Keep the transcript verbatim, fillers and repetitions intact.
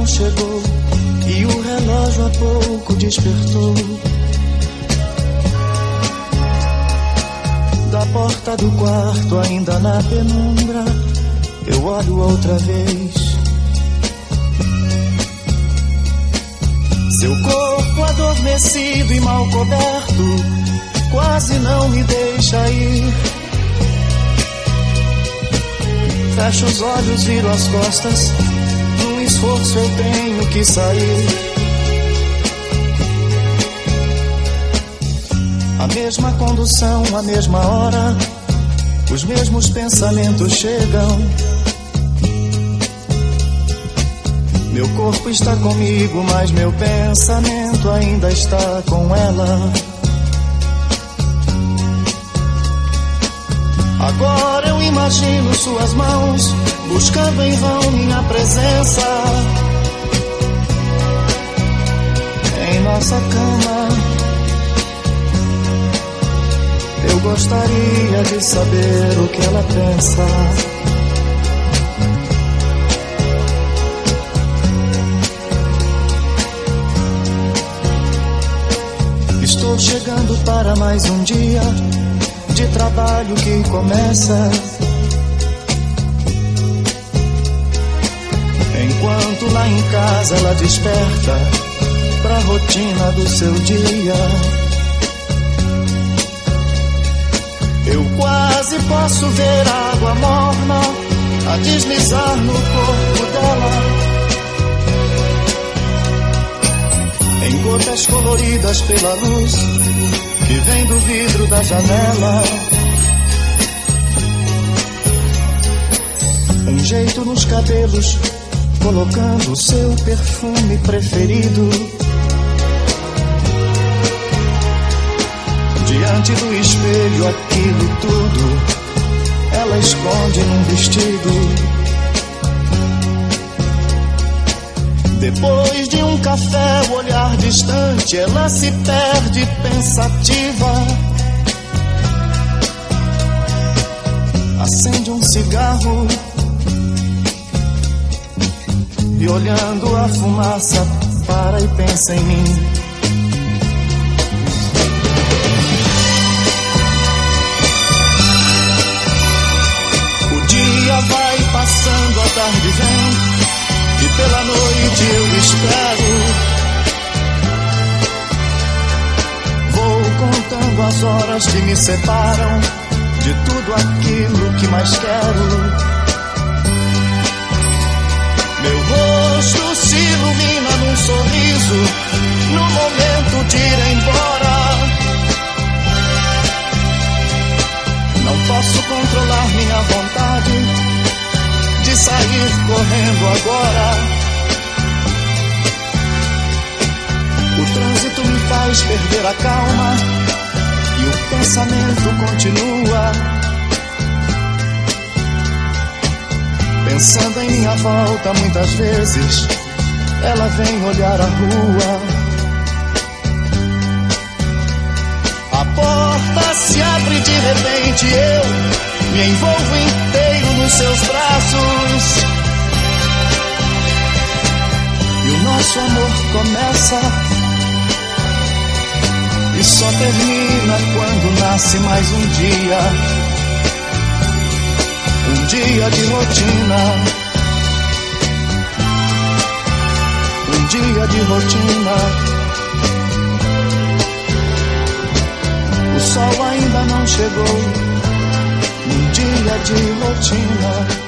chegou e o relógio há pouco despertou. Da porta do quarto, ainda na penumbra, eu olho outra vez. Seu corpo adormecido e mal coberto quase não me deixa ir. Fecho os olhos, viro as costas, num esforço eu tenho que sair. A mesma condução, a mesma hora, os mesmos pensamentos chegam. Meu corpo está comigo, mas meu pensamento ainda está com ela. Agora eu imagino suas mãos buscando em vão minha presença em nossa cama. Eu gostaria de saber o que ela pensa. Estou chegando para mais um dia de trabalho que começa. Enquanto lá em casa ela desperta pra rotina do seu dia. Eu quase posso ver a água morna a deslizar no corpo dela, em gotas coloridas pela luz que vem do vidro da janela. Um jeito nos cabelos, colocando o seu perfume preferido. Diante do espelho, aquilo tudo ela esconde num vestido. Depois de um café, o olhar distante, ela se perde pensativa. Acende um cigarro e, olhando a fumaça, para e pensa em mim. O dia vai passando, a tarde vem e pela noite eu espero. Vou contando as horas que me separam de tudo aquilo que mais quero. Meu rosto se ilumina num sorriso no momento de ir embora. Não posso controlar minha vontade de sair correndo agora. O trânsito me faz perder a calma e o pensamento continua. Pensando em minha volta muitas vezes, ela vem olhar a rua. A porta se abre de repente, eu me envolvo inteiro nos seus braços. E o nosso amor começa e só termina quando nasce mais um dia. Um dia de rotina. Um dia de rotina. O sol ainda não chegou. Um dia de rotina.